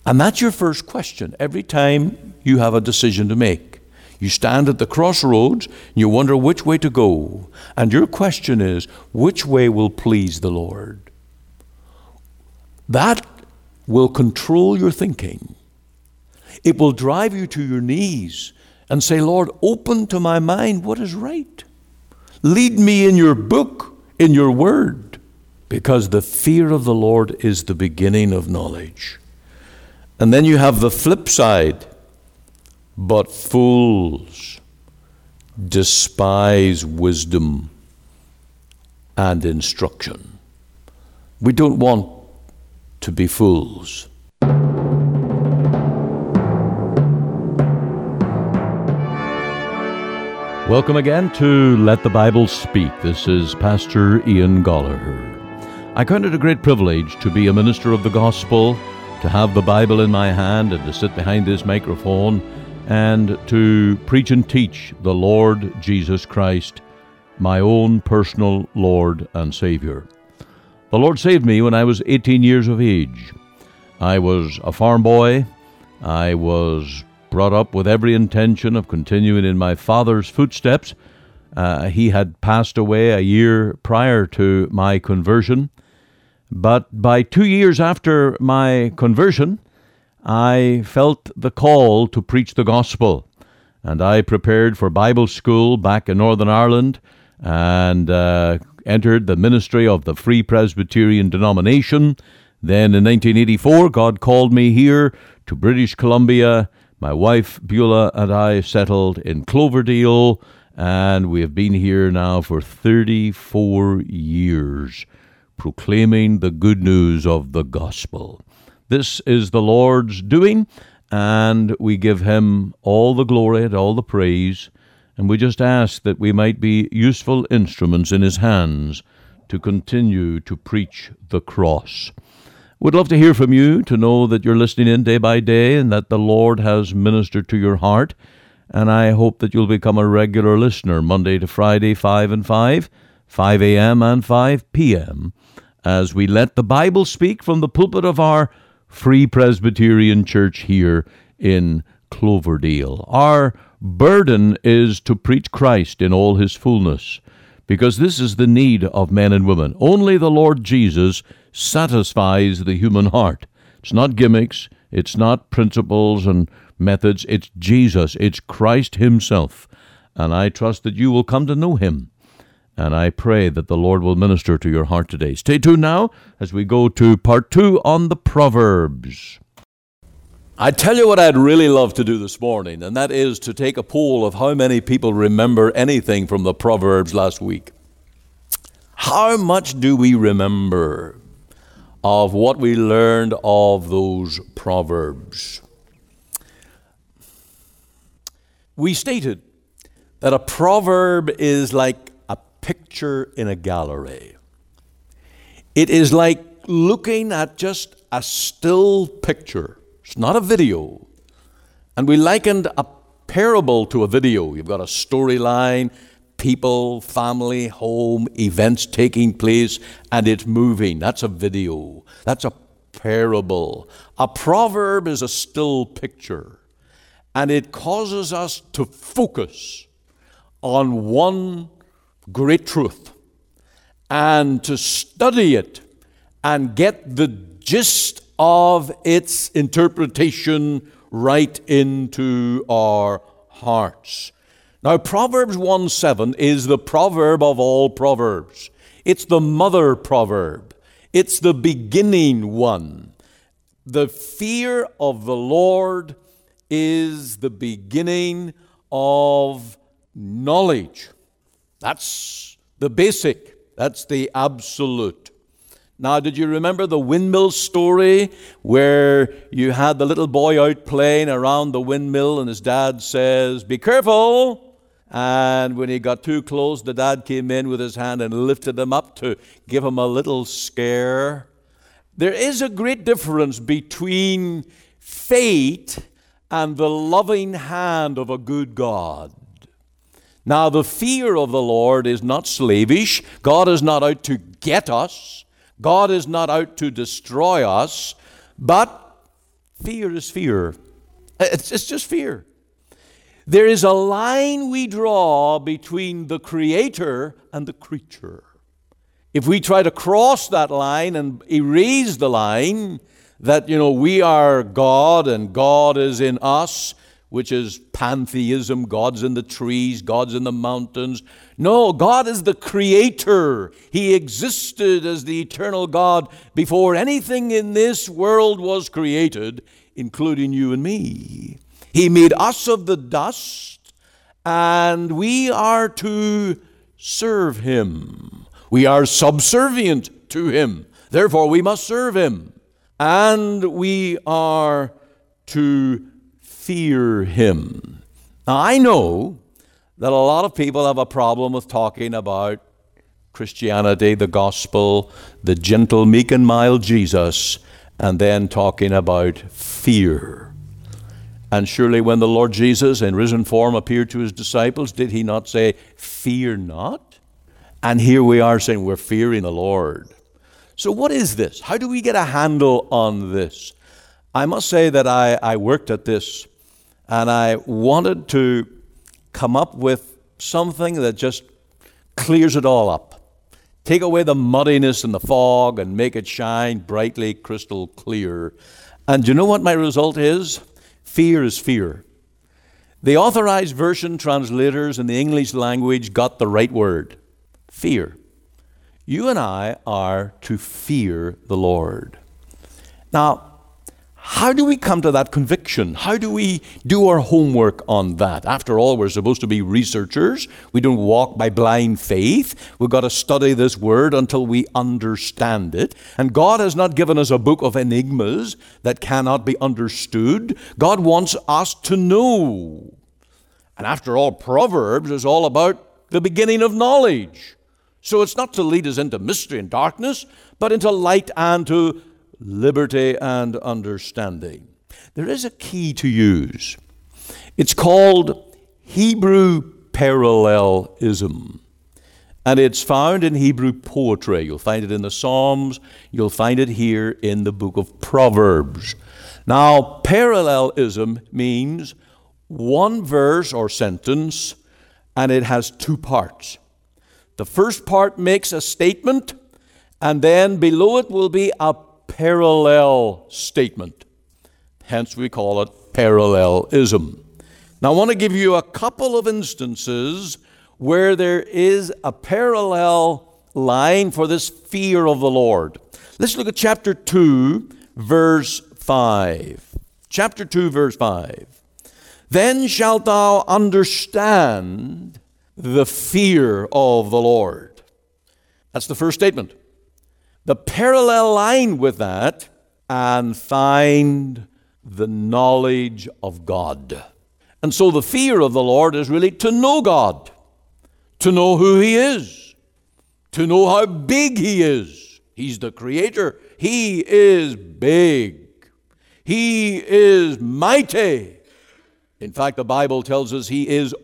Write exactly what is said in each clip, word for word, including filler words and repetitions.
And that's your first question every time you have a decision to make. You stand at the crossroads, and you wonder which way to go. And your question is, which way will please the Lord? That will control your thinking. It will drive you to your knees and say, Lord, open to my mind what is right. Lead me in your book, in your word, because the fear of the Lord is the beginning of knowledge. And then you have the flip side. But fools despise wisdom and instruction. We don't want to be fools. Welcome again to Let the Bible Speak. This is Pastor Ian Gallagher. I count it a great privilege to be a minister of the gospel, to have the Bible in my hand and to sit behind this microphone and to preach and teach the Lord Jesus Christ, my own personal Lord and Savior. The Lord saved me when I was eighteen years of age. I was a farm boy. I was brought up with every intention of continuing in my father's footsteps. Uh, he had passed away a year prior to my conversion. But by two years after my conversion, I felt the call to preach the gospel, and I prepared for Bible school back in Northern Ireland and uh, entered the ministry of the Free Presbyterian denomination. Then in nineteen eighty-four, God called me here to British Columbia. My wife Beulah and I settled in Cloverdale, and we have been here now for thirty-four years, proclaiming the good news of the gospel. This is the Lord's doing, and we give Him all the glory and all the praise, and we just ask that we might be useful instruments in His hands to continue to preach the cross. We'd love to hear from you, to know that you're listening in day by day and that the Lord has ministered to your heart, and I hope that you'll become a regular listener Monday to Friday, five and five, five a.m. and five p.m., as we let the Bible speak from the pulpit of our Free Presbyterian Church here in Cloverdale. Our burden is to preach Christ in all His fullness, because this is the need of men and women. Only the Lord Jesus satisfies the human heart. It's not gimmicks, it's not principles and methods, it's Jesus, it's Christ Himself. And I trust that you will come to know Him. And I pray that the Lord will minister to your heart today. Stay tuned now as we go to part two on the Proverbs. I tell you what I'd really love to do this morning, and that is to take a poll of how many people remember anything from the Proverbs last week. How much do we remember of what we learned of those Proverbs? We stated that a proverb is like picture in a gallery. It is like looking at just a still picture. It's not a video. And we likened a parable to a video. You've got a storyline, people, family, home, events taking place, and it's moving. That's a video. That's a parable. A proverb is a still picture, and it causes us to focus on one great truth and to study it and get the gist of its interpretation right into our hearts. Now, Proverbs one seven is the proverb of all proverbs. It's the mother proverb. It's the beginning one. The fear of the Lord is the beginning of knowledge. That's the basic. That's the absolute. Now, did you remember the windmill story where you had the little boy out playing around the windmill and his dad says, "Be careful." And when he got too close, the dad came in with his hand and lifted him up to give him a little scare. There is a great difference between fate and the loving hand of a good God. Now, the fear of the Lord is not slavish. God is not out to get us. God is not out to destroy us. But Fear is fear. It's, it's just fear. There is a line we draw between the Creator and the creature. If we try to cross that line and erase the line that, you know, we are God and God is in us, which is pantheism, God's in the trees, God's in the mountains. No, God is the Creator. He existed as the eternal God before anything in this world was created, including you and me. He made us of the dust, and we are to serve Him. We are subservient to Him. Therefore, we must serve Him. And we are to fear Him. Now, I know that a lot of people have a problem with talking about Christianity, the gospel, the gentle, meek, and mild Jesus, and then talking about fear. And surely when the Lord Jesus in risen form appeared to His disciples, did He not say, fear not? And here we are saying we're fearing the Lord. So what is this? How do we get a handle on this? I must say that I, I worked at this, and I wanted to come up with something that just clears it all up. Take away the muddiness and the fog and make it shine brightly, crystal clear. And do you know what my result is? Fear is fear. The Authorized Version translators in the English language got the right word. Fear. You and I are to fear the Lord. Now, how do we come to that conviction? How do we do our homework on that? After all, we're supposed to be researchers. We don't walk by blind faith. We've got to study this word until we understand it. And God has not given us a book of enigmas that cannot be understood. God wants us to know. And after all, Proverbs is all about the beginning of knowledge. So it's not to lead us into mystery and darkness, but into light and to liberty and understanding. There is a key to use. It's called Hebrew parallelism. And it's found in Hebrew poetry. You'll find it in the Psalms. You'll find it here in the book of Proverbs. Now, parallelism means one verse or sentence, and it has two parts. The first part makes a statement, and then below it will be a parallel statement. Hence we call it parallelism. Now I want to give you a couple of instances where there is a parallel line for this fear of the Lord. Let's look at chapter two, verse five. Chapter two, verse five. Then shalt thou understand the fear of the Lord. That's the first statement. The parallel line with that, and find the knowledge of God. And so the fear of the Lord is really to know God, to know who He is, to know how big He is. He's the Creator. He is big. He is mighty. In fact, the Bible tells us He is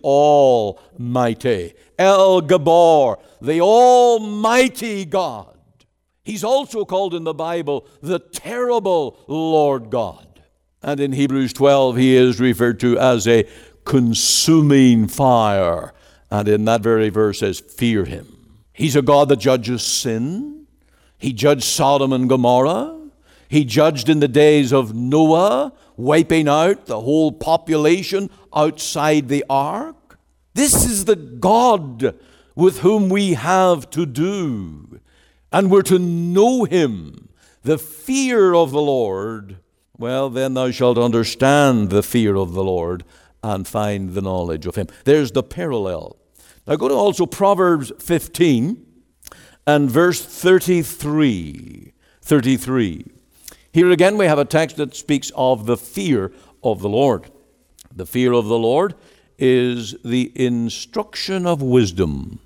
almighty. El Gabor, the Almighty God. He's also called in the Bible the terrible Lord God. And in Hebrews twelve, He is referred to as a consuming fire. And in that very verse says, fear Him. He's a God that judges sin. He judged Sodom and Gomorrah. He judged in the days of Noah, wiping out the whole population outside the ark. This is the God with whom we have to do. And we're to know Him. The fear of the Lord, well, then thou shalt understand the fear of the Lord and find the knowledge of Him. There's the parallel. Now go to also Proverbs fifteen and verse thirty-three. thirty-three. Here again we have a text that speaks of the fear of the Lord. The fear of the Lord is the instruction of wisdom.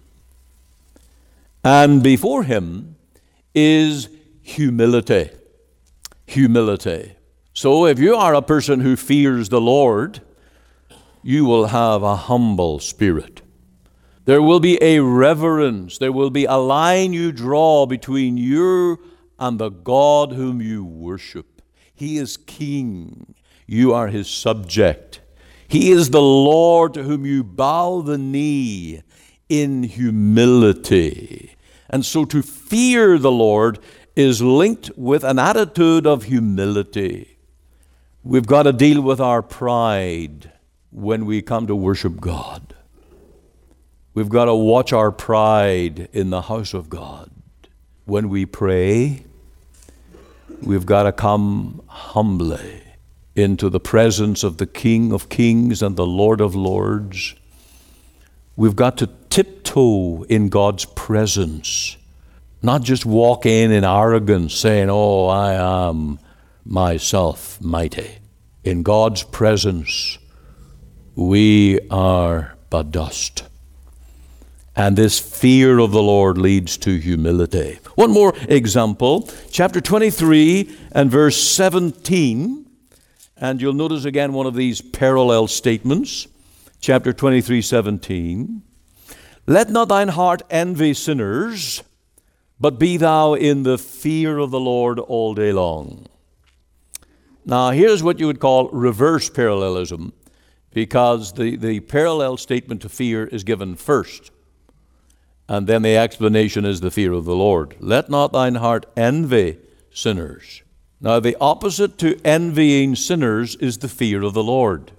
And before Him is humility. Humility. So if you are a person who fears the Lord, you will have a humble spirit. There will be a reverence. There will be a line you draw between you and the God whom you worship. He is king. You are his subject. He is the Lord to whom you bow the knee in humility. And so to fear the Lord is linked with an attitude of humility. We've got to deal with our pride when we come to worship God. We've got to watch our pride in the house of God. When we pray, we've got to come humbly into the presence of the King of Kings and the Lord of Lords. We've got to tiptoe in God's presence, not just walk in in arrogance saying, oh, I am myself mighty. In God's presence, we are but dust. And this fear of the Lord leads to humility. One more example, chapter twenty-three and verse seventeen. And you'll notice again one of these parallel statements. Chapter twenty-three, seventeen. Let not thine heart envy sinners, but be thou in the fear of the Lord all day long. Now, here's what you would call reverse parallelism, because the, the parallel statement to fear is given first. And then the explanation is the fear of the Lord. Let not thine heart envy sinners. Now, the opposite to envying sinners is the fear of the Lord.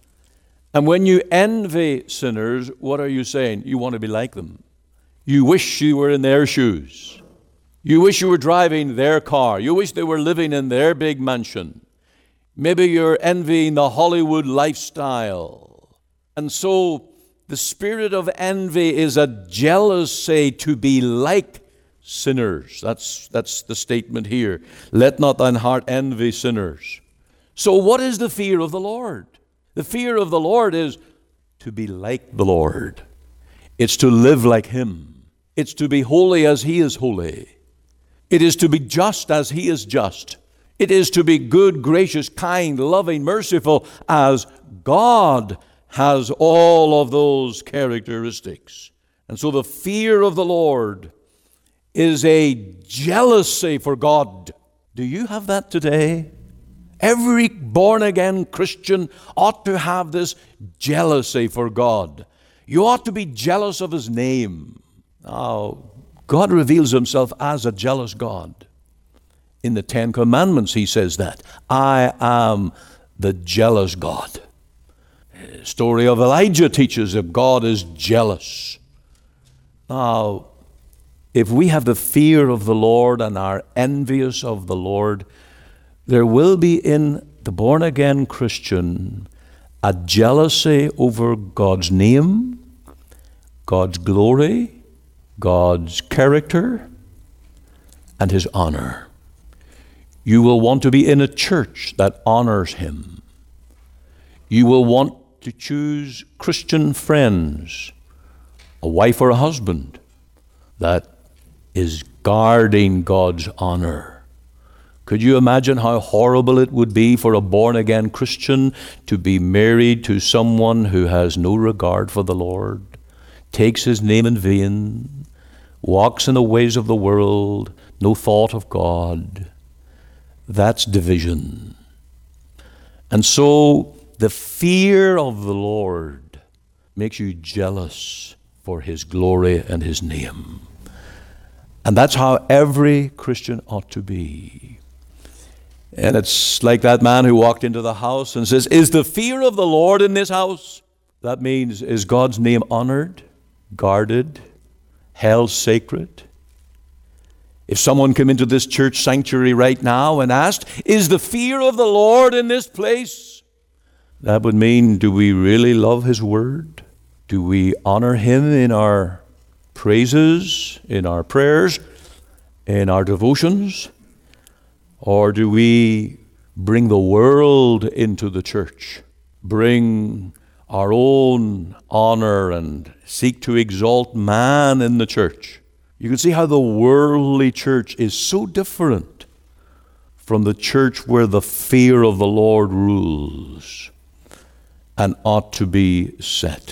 And when you envy sinners, what are you saying? You want to be like them. You wish you were in their shoes. You wish you were driving their car. You wish they were living in their big mansion. Maybe you're envying the Hollywood lifestyle. And so the spirit of envy is a jealousy to be like sinners. That's, that's the statement here. Let not thine heart envy sinners. So what is the fear of the Lord? The fear of the Lord is to be like the Lord. It's to live like Him. It's to be holy as He is holy. It is to be just as He is just. It is to be good, gracious, kind, loving, merciful as God has all of those characteristics. And so the fear of the Lord is a jealousy for God. Do you have that today? Every born-again Christian ought to have this jealousy for God. You ought to be jealous of His name. Now, God reveals Himself as a jealous God. In the Ten Commandments, He says that. I am the jealous God. The story of Elijah teaches that God is jealous. Now, if we have the fear of the Lord and are envious of the Lord, there will be in the born-again Christian a jealousy over God's name, God's glory, God's character, and His honor. You will want to be in a church that honors Him. You will want to choose Christian friends, a wife or a husband that is guarding God's honor. Could you imagine how horrible it would be for a born-again Christian to be married to someone who has no regard for the Lord, takes His name in vain, walks in the ways of the world, no thought of God? That's division. And so the fear of the Lord makes you jealous for His glory and His name. And that's how every Christian ought to be. And it's like that man who walked into the house and says, is the fear of the Lord in this house? That means, is God's name honored, guarded, held sacred? If someone came into this church sanctuary right now and asked, is the fear of the Lord in this place? That would mean, do we really love His word? Do we honor Him in our praises, in our prayers, in our devotions? Or do we bring the world into the church, bring our own honor and seek to exalt man in the church? You can see how the worldly church is so different from the church where the fear of the Lord rules and ought to be set.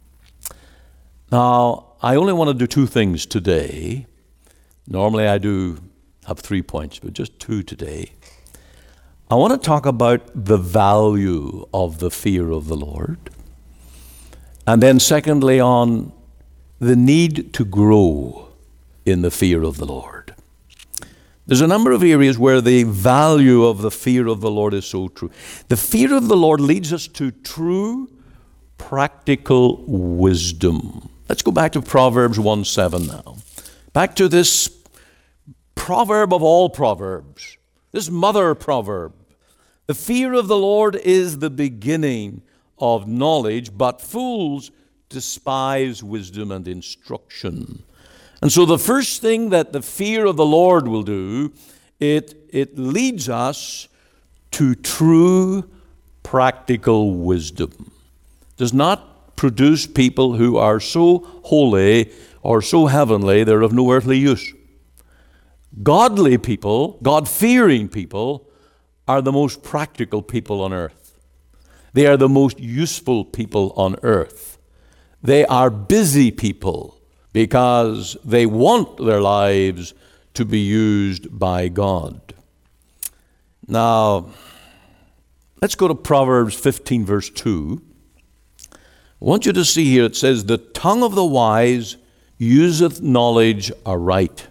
Now, I only want to do two things today. Normally I do have three points, but just two today. I want to talk about the value of the fear of the Lord. And then secondly, on the need to grow in the fear of the Lord. There's a number of areas where the value of the fear of the Lord is so true. The fear of the Lord leads us to true practical wisdom. Let's go back to Proverbs one seven now. Back to this proverb of all proverbs, this mother proverb. The fear of the Lord is the beginning of knowledge, but fools despise wisdom and instruction. And so the first thing that the fear of the Lord will do, it, it leads us to true practical wisdom. It does not produce people who are so holy or so heavenly they're of no earthly use. Godly people, God-fearing people, are the most practical people on earth. They are the most useful people on earth. They are busy people because they want their lives to be used by God. Now, let's go to Proverbs fifteen, verse two. I want you to see here, it says, "The tongue of the wise useth knowledge aright,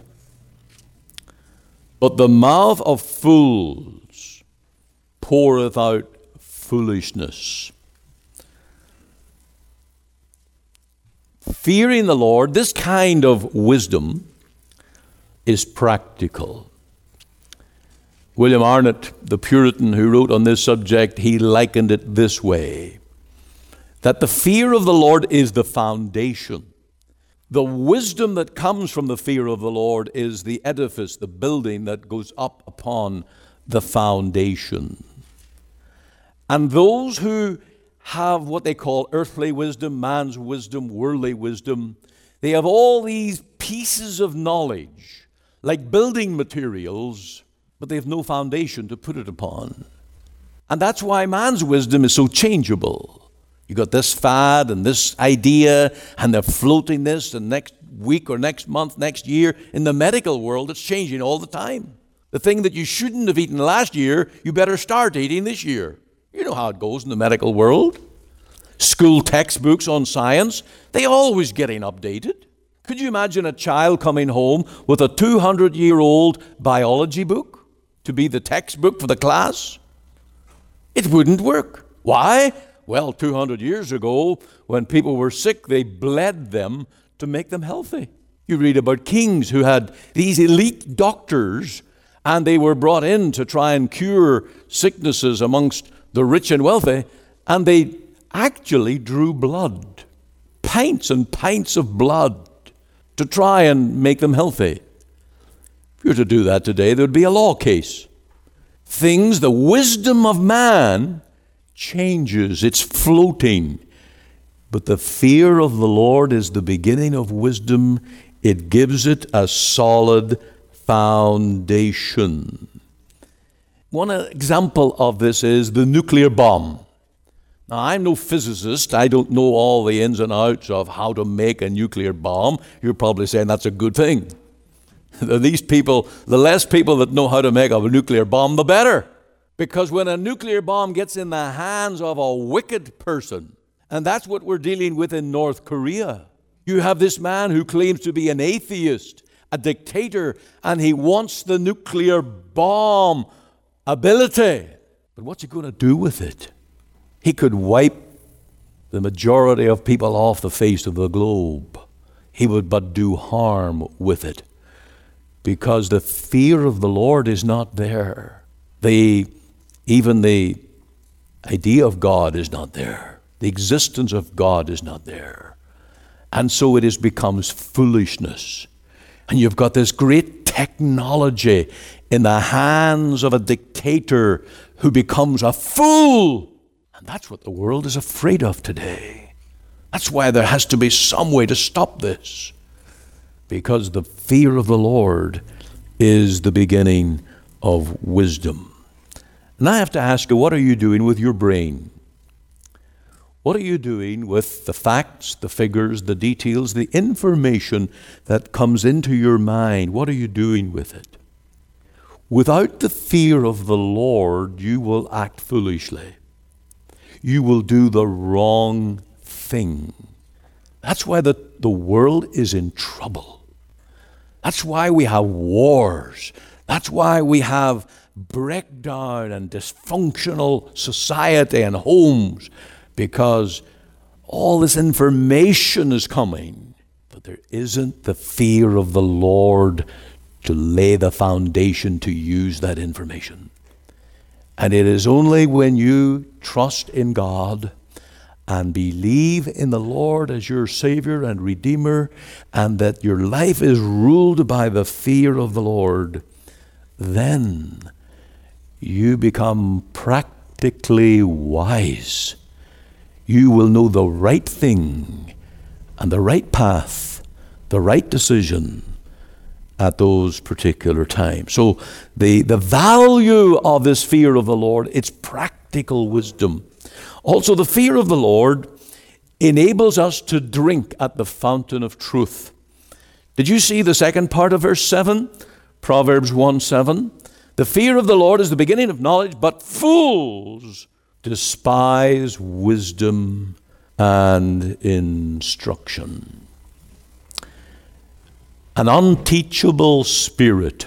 but the mouth of fools poureth out foolishness." Fearing the Lord, this kind of wisdom is practical. William Arnott, the Puritan who wrote on this subject, he likened it this way, that the fear of the Lord is the foundation. The wisdom that comes from the fear of the Lord is the edifice, the building that goes up upon the foundation. And those who have what they call earthly wisdom, man's wisdom, worldly wisdom, they have all these pieces of knowledge, like building materials, but they have no foundation to put it upon. And that's why man's wisdom is so changeable. You got this fad and this idea, and they're floating this, and next week or next month, next year, in the medical world, it's changing all the time. The thing that you shouldn't have eaten last year, you better start eating this year. You know how it goes in the medical world. School textbooks on science, they always getting updated. Could you imagine a child coming home with a two hundred year old biology book to be the textbook for the class? It wouldn't work. Why? Well, two hundred years ago, when people were sick, they bled them to make them healthy. You read about kings who had these elite doctors, and they were brought in to try and cure sicknesses amongst the rich and wealthy, and they actually drew blood, pints and pints of blood, to try and make them healthy. If you were to do that today, there would be a law case. Things, the wisdom of man changes, it's floating. But the fear of the Lord is the beginning of wisdom. It gives it a solid foundation. One example of this is the nuclear bomb. Now, I'm no physicist. I don't know all the ins and outs of how to make a nuclear bomb. You're probably saying that's a good thing. These people, the less people that know how to make a nuclear bomb, the better. Because when a nuclear bomb gets in the hands of a wicked person, and that's what we're dealing with in North Korea. You have this man who claims to be an atheist, a dictator, and he wants the nuclear bomb ability. But what's he going to do with it? He could wipe the majority of people off the face of the globe. He would but do harm with it, because the fear of the Lord is not there. The, even the idea of God is not there. The existence of God is not there. And so it is becomes foolishness. And you've got this great technology in the hands of a dictator who becomes a fool. And that's what the world is afraid of today. That's why there has to be some way to stop this. Because the fear of the Lord is the beginning of wisdom. And I have to ask you, what are you doing with your brain? What are you doing with the facts, the figures, the details, the information that comes into your mind? What are you doing with it? Without the fear of the Lord, you will act foolishly. You will do the wrong thing. That's why the, the world is in trouble. That's why we have wars. That's why we have breakdown and dysfunctional society and homes, because all this information is coming, but there isn't the fear of the Lord to lay the foundation to use that information. And it is only when you trust in God and believe in the Lord as your Savior and Redeemer, and that your life is ruled by the fear of the Lord, then you become practically wise. You will know the right thing and the right path, the right decision at those particular times. So the, the value of this fear of the Lord, it's practical wisdom. Also, the fear of the Lord enables us to drink at the fountain of truth. Did you see the second part of verse seven? Proverbs one seven. The fear of the Lord is the beginning of knowledge, but fools despise wisdom and instruction. An unteachable spirit,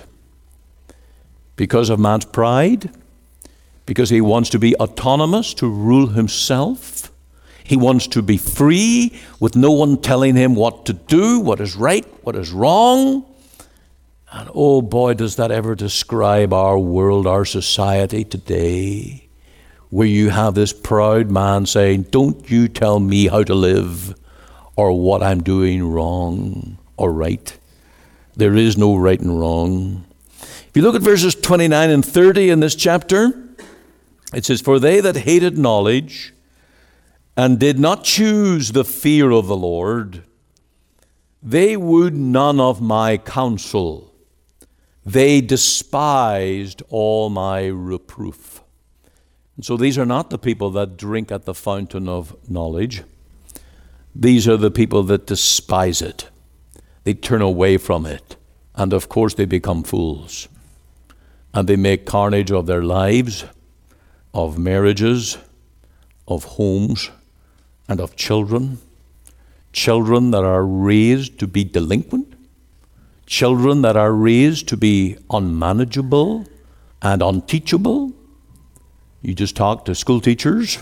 because of man's pride, because he wants to be autonomous, to rule himself. He wants to be free with no one telling him what to do, what is right, what is wrong. And oh boy, does that ever describe our world, our society today, where you have this proud man saying, don't you tell me how to live or what I'm doing wrong or right. There is no right and wrong. If you look at verses twenty-nine and thirty in this chapter, it says, for they that hated knowledge and did not choose the fear of the Lord, they would none of my counsel. They despised all my reproof. And so these are not the people that drink at the fountain of knowledge. These are the people that despise it. They turn away from it. And of course they become fools. And they make carnage of their lives, of marriages, of homes, and of children. Children that are raised to be delinquent. Children that are raised to be unmanageable and unteachable. You just talk to school teachers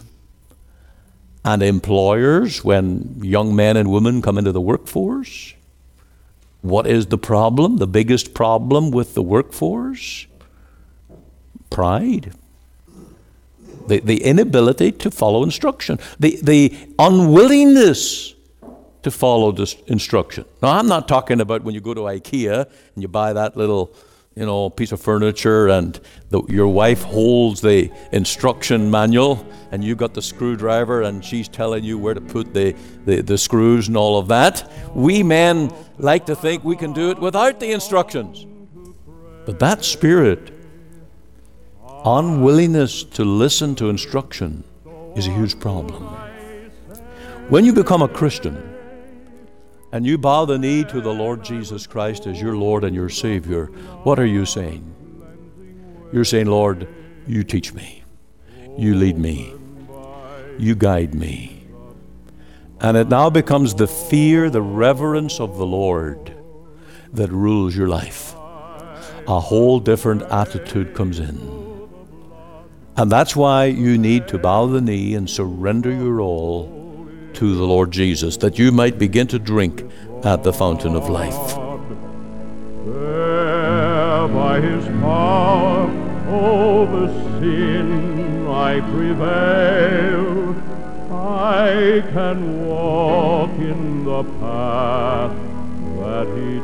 and employers when young men and women come into the workforce. What is the problem? The biggest problem with the workforce? Pride. The, the inability to follow instruction. The, the unwillingness to follow this instruction. Now, I'm not talking about when you go to IKEA and you buy that little, you know, piece of furniture and the, your wife holds the instruction manual and you got the screwdriver and she's telling you where to put the, the, the screws and all of that. We men like to think we can do it without the instructions. But that spirit, unwillingness to listen to instruction, is a huge problem. When you become a Christian and you bow the knee to the Lord Jesus Christ as your Lord and your Savior, what are you saying? You're saying, Lord, you teach me. You lead me. You guide me. And it now becomes the fear, the reverence of the Lord that rules your life. A whole different attitude comes in. And that's why you need to bow the knee and surrender your all to the Lord Jesus, that you might begin to drink at the fountain of life. There by his power over sin I prevail. I can walk in the path that he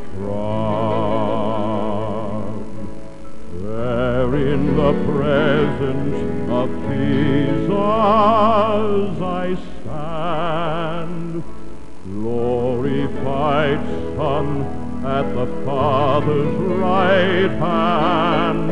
trod. There in the presence of Jesus I stand, glorified Son at the Father's right hand.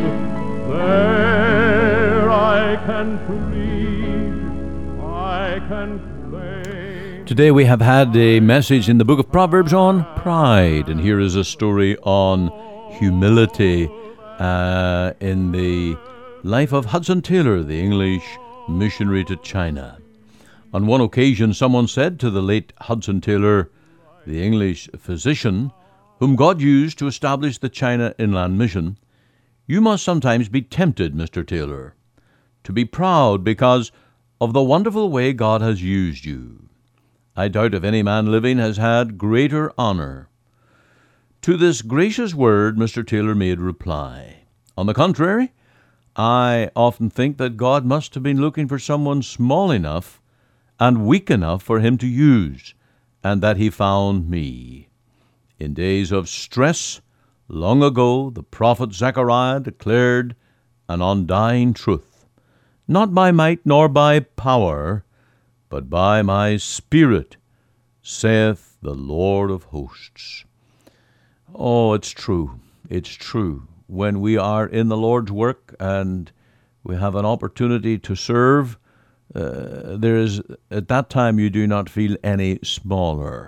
There I can plead, I can claim. Today we have had a message in the book of Proverbs on pride, and here is a story on humility uh, in the life of Hudson Taylor, the English missionary to China. On one occasion, someone said to the late Hudson Taylor, the English physician, whom God used to establish the China Inland Mission, "You must sometimes be tempted, Mister Taylor, to be proud because of the wonderful way God has used you. I doubt if any man living has had greater honor." To this gracious word, Mister Taylor made reply, "On the contrary, I often think that God must have been looking for someone small enough and weak enough for him to use, and that he found me. In days of stress, long ago, the prophet Zechariah declared an undying truth, 'Not by might nor by power, but by my Spirit, saith the Lord of hosts.'" Oh, it's true. It's true. When we are in the Lord's work and we have an opportunity to serve, uh, there is, at that time, you do not feel any smaller,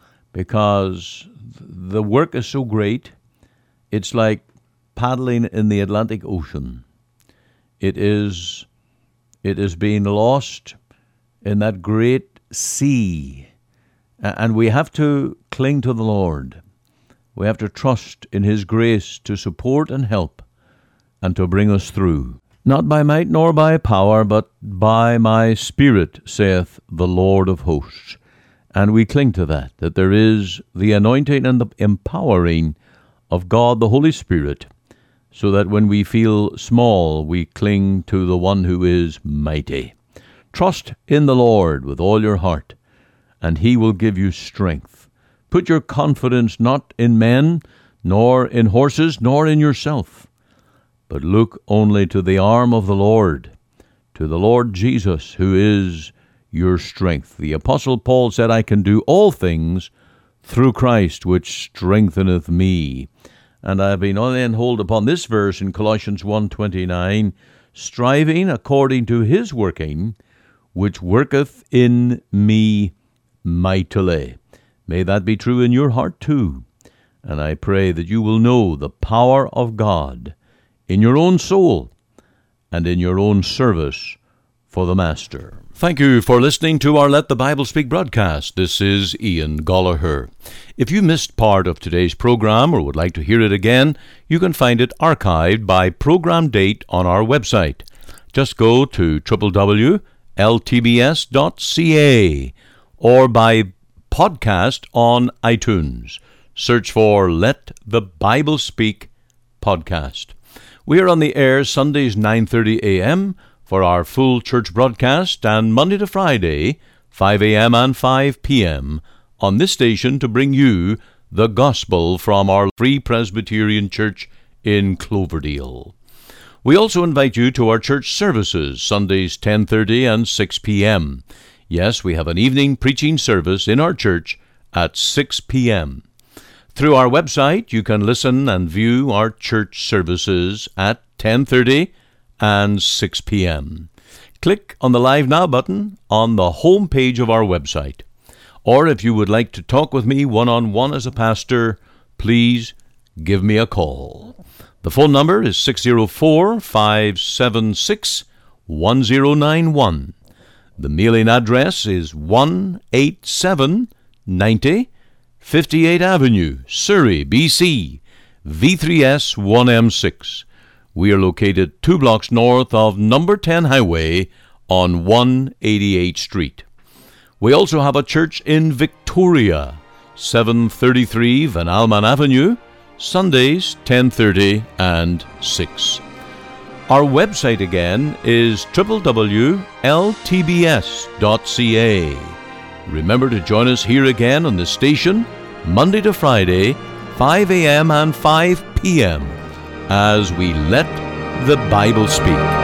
because the work is so great. It's like paddling in the Atlantic Ocean. It is, it is being lost in that great sea, and we have to cling to the Lord. We have to trust in His grace to support and help and to bring us through. "Not by might nor by power, but by my Spirit, saith the Lord of hosts." And we cling to that, that there is the anointing and the empowering of God the Holy Spirit, so that when we feel small, we cling to the one who is mighty. Trust in the Lord with all your heart, and He will give you strength. Put your confidence not in men, nor in horses, nor in yourself, but look only to the arm of the Lord, to the Lord Jesus, who is your strength. The Apostle Paul said, "I can do all things through Christ, which strengtheneth me." And I have been laying hold upon this verse in Colossians one twenty-nine, "Striving according to His working, which worketh in me mightily." May that be true in your heart too. And I pray that you will know the power of God in your own soul and in your own service for the Master. Thank you for listening to our Let the Bible Speak broadcast. This is Ian Gollaher. If you missed part of today's program or would like to hear it again, you can find it archived by program date on our website. Just go to w w w dot l t b s dot c a or by podcast on iTunes. Search for Let the Bible Speak podcast. We are on the air Sundays nine thirty a.m. for our full church broadcast, and Monday to Friday, five a.m. and five p.m. on this station to bring you the gospel from our Free Presbyterian Church in Cloverdale. We also invite you to our church services, Sundays ten thirty and six p.m. Yes, we have an evening preaching service in our church at six p.m. Through our website, you can listen and view our church services at ten thirty and six p.m. Click on the Live Now button on the home page of our website. Or if you would like to talk with me one-on-one as a pastor, please give me a call. The phone number is six oh four, five seven six, one oh nine one. The mailing address is one eighty-seven ninety fifty-eighth Avenue, Surrey, B C, V three S one M six. We are located two blocks north of number ten Highway on one eighty-eighth Street. We also have a church in Victoria, seven thirty-three Van Alman Avenue, Sundays ten thirty and six. Our website again is w w w dot l t b s dot c a. Remember to join us here again on the station, Monday to Friday, five a.m. and five p.m. as we let the Bible speak.